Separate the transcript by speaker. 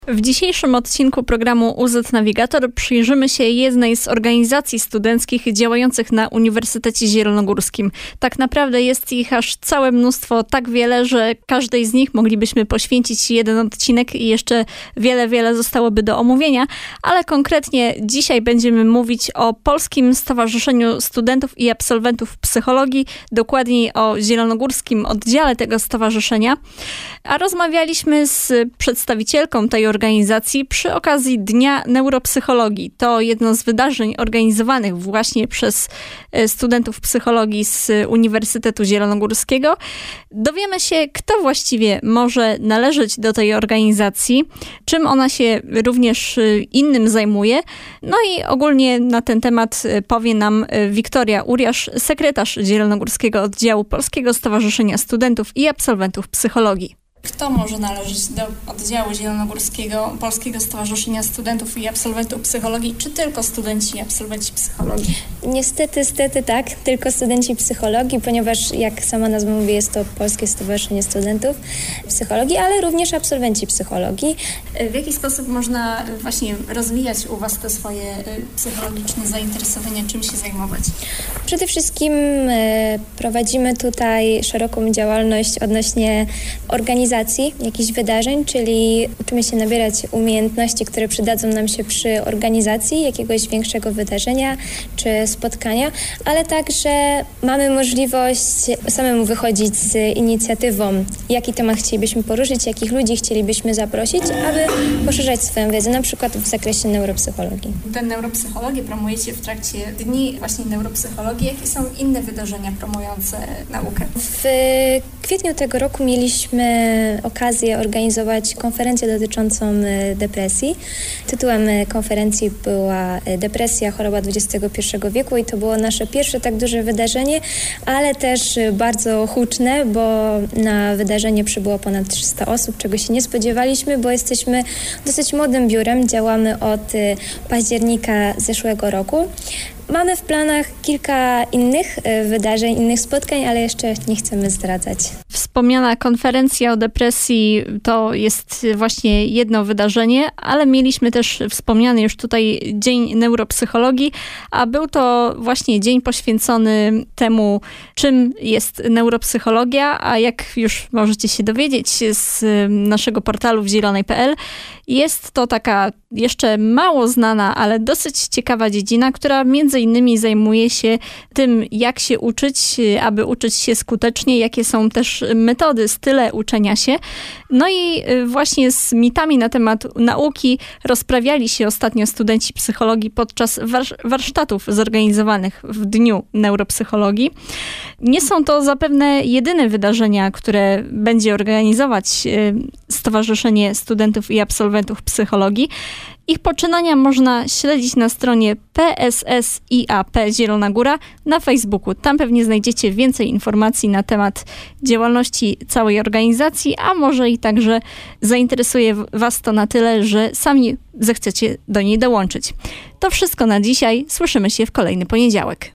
Speaker 1: W dzisiejszym odcinku programu UZ Navigator przyjrzymy się jednej z organizacji studenckich działających na Uniwersytecie Zielonogórskim. Tak naprawdę jest ich aż całe mnóstwo, tak wiele, że każdej z nich moglibyśmy poświęcić jeden odcinek i jeszcze wiele zostałoby do omówienia, ale konkretnie dzisiaj będziemy mówić o Polskim Stowarzyszeniu Studentów i Absolwentów Psychologii, dokładniej o zielonogórskim oddziale tego stowarzyszenia, a rozmawialiśmy z przedstawicielką tej organizacji przy okazji Dnia Neuropsychologii. To jedno z wydarzeń organizowanych właśnie przez studentów psychologii z Uniwersytetu Zielonogórskiego. Dowiemy się, kto właściwie może należeć do tej organizacji, czym ona się również innym zajmuje. No i ogólnie na ten temat powie nam Wiktoria Uriasz, sekretarz Zielonogórskiego Oddziału Polskiego Stowarzyszenia Studentów i Absolwentów Psychologii. Kto może należeć do oddziału zielonogórskiego Polskiego Stowarzyszenia Studentów i Absolwentów Psychologii, czy tylko studenci i absolwenci psychologii?
Speaker 2: Niestety tak, tylko studenci psychologii, ponieważ jak sama nazwa mówi, jest to Polskie Stowarzyszenie Studentów Psychologii, ale również absolwenci psychologii.
Speaker 1: W jaki sposób można właśnie rozwijać u Was te swoje psychologiczne zainteresowania, czym się zajmować?
Speaker 2: Przede wszystkim prowadzimy tutaj szeroką działalność odnośnie organizacji jakichś wydarzeń, czyli uczymy się nabierać umiejętności, które przydadzą nam się przy organizacji jakiegoś większego wydarzenia czy spotkania, ale także mamy możliwość samemu wychodzić z inicjatywą, jaki temat chcielibyśmy poruszyć, jakich ludzi chcielibyśmy zaprosić, aby poszerzać swoją wiedzę, na przykład w zakresie neuropsychologii.
Speaker 1: Tę neuropsychologię promujecie w trakcie Dni właśnie neuropsychologii. Jakie są inne wydarzenia promujące naukę?
Speaker 2: W kwietniu tego roku mieliśmy okazję organizować konferencję dotyczącą depresji. Tytułem konferencji była Depresja, choroba XXI wieku i to było nasze pierwsze tak duże wydarzenie, ale też bardzo huczne, bo na wydarzenie przybyło ponad 300 osób, czego się nie spodziewaliśmy, bo jesteśmy dosyć młodym biurem, działamy od października zeszłego roku. Mamy w planach kilka innych wydarzeń, innych spotkań, ale jeszcze nie chcemy zdradzać.
Speaker 1: Wspomniana konferencja o depresji to jest właśnie jedno wydarzenie, ale mieliśmy też wspomniany już tutaj Dzień Neuropsychologii, a był to właśnie dzień poświęcony temu, czym jest neuropsychologia, a jak już możecie się dowiedzieć z naszego portalu wzielonej.pl, jest to taka jeszcze mało znana, ale dosyć ciekawa dziedzina, która między innymi zajmuje się tym, jak się uczyć, aby uczyć się skutecznie, jakie są też metody, style uczenia się. No i właśnie z mitami na temat nauki rozprawiali się ostatnio studenci psychologii podczas warsztatów zorganizowanych w Dniu Neuropsychologii. Nie są to zapewne jedyne wydarzenia, które będzie organizować Stowarzyszenie Studentów i Absolwentów Psychologii. Ich poczynania można śledzić na stronie PSSIAP Zielona Góra na Facebooku. Tam pewnie znajdziecie więcej informacji na temat działalności całej organizacji, a może i także zainteresuje Was to na tyle, że sami zechcecie do niej dołączyć. To wszystko na dzisiaj. Słyszymy się w kolejny poniedziałek.